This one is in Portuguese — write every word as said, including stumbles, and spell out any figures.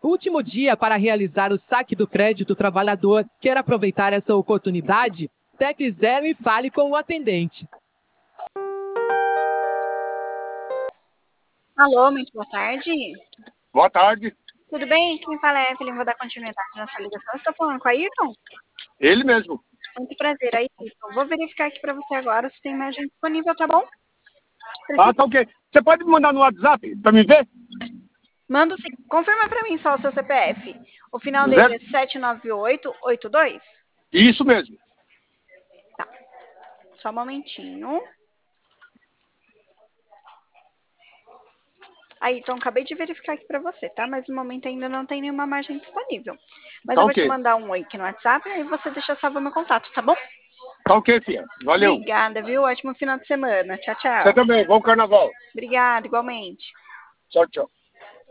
Último dia para realizar o saque do crédito trabalhador. Quer aproveitar essa oportunidade? Tecle zero e fale com o atendente. Alô, muito boa tarde. Boa tarde. Tudo bem? Quem fala é Evelyn, vou dar continuidade nessa ligação. Estou falando com a Ayrton? Ele mesmo. Muito prazer, Ayrton. Vou verificar aqui para você agora se tem imagem disponível, tá bom? Preciso... Ah, tá ok. Você pode me mandar no WhatsApp para me ver? Mando sim. Confirma para mim só o seu C P F. O final Zero... dele é sete nove oito oito dois? Isso mesmo. Tá. Só um momentinho. Aí, então, acabei de verificar aqui para você, tá? Mas no momento ainda não tem nenhuma margem disponível. Mas tá eu vou okay. te mandar um oi aqui no WhatsApp, aí você deixa salvo meu contato, tá bom? Tá ok, filha. Valeu. Obrigada, viu? Ótimo final de semana. Tchau, tchau. Você também. Bom carnaval. Obrigada, igualmente. Tchau, tchau.